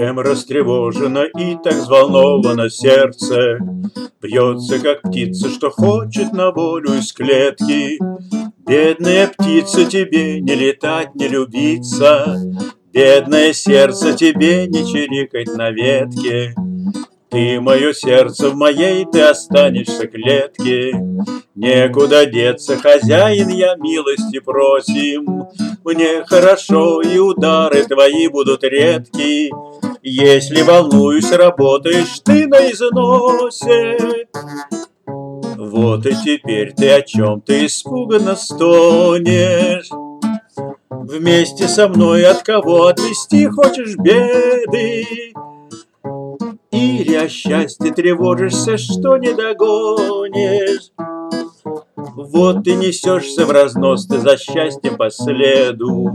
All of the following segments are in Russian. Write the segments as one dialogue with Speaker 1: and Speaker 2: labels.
Speaker 1: Чем растревожено и так взволновано сердце, бьется, как птица, что хочет на волю из клетки. Бедная птица, тебе не летать, не любиться, бедное сердце, тебе не чирикать на ветке. Ты мое сердце, в моей ты останешься клетке. Некуда деться, хозяин, я милости просим. Мне хорошо, и удары твои будут редки. Если волнуюсь, работаешь ты на износе. Вот и теперь ты о чем-то испуганно стонешь. Вместе со мной от кого отвести хочешь беды? Или о счастье тревожишься, что не догонишь? Вот ты несешься в разнос, ты за счастьем по следу.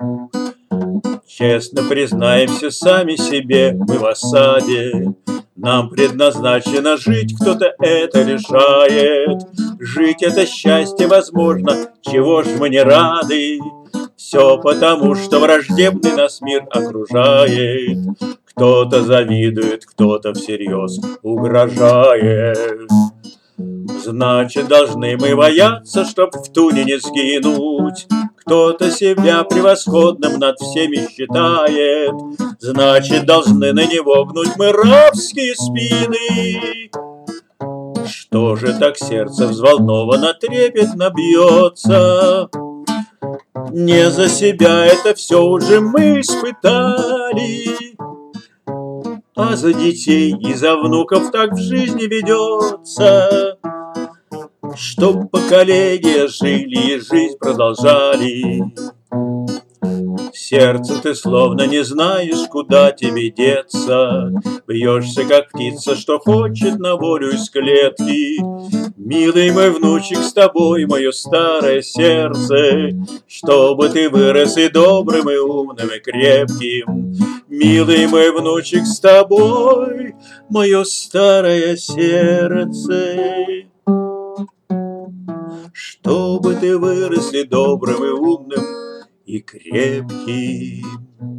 Speaker 1: Честно признаемся сами себе, мы в осаде. Нам предназначено жить, кто-то это решает. Жить это счастье возможно, чего ж мы не рады? Все потому, что враждебный нас мир окружает. Кто-то завидует, кто-то всерьез угрожает. Значит, должны мы бояться, чтоб в туне не сгинуть. Кто-то себя превосходным над всеми считает. Значит, должны на него гнуть мы рабские спины. Что же так сердце взволнованно трепетно бьется? Не за себя это все уже мы испытали, а за детей и за внуков так в жизни ведется, чтоб поколения жили и жизнь продолжали. В сердце ты словно не знаешь, куда тебе деться. Бьешься, как птица, что хочет на волю из клетки. Милый мой внучек, с тобой мое старое сердце, чтобы ты вырос и добрым, и умным, и крепким. Милый мой внучек, с тобой мое старое сердце, чтобы ты вырос и добрым, и умным, и крепким.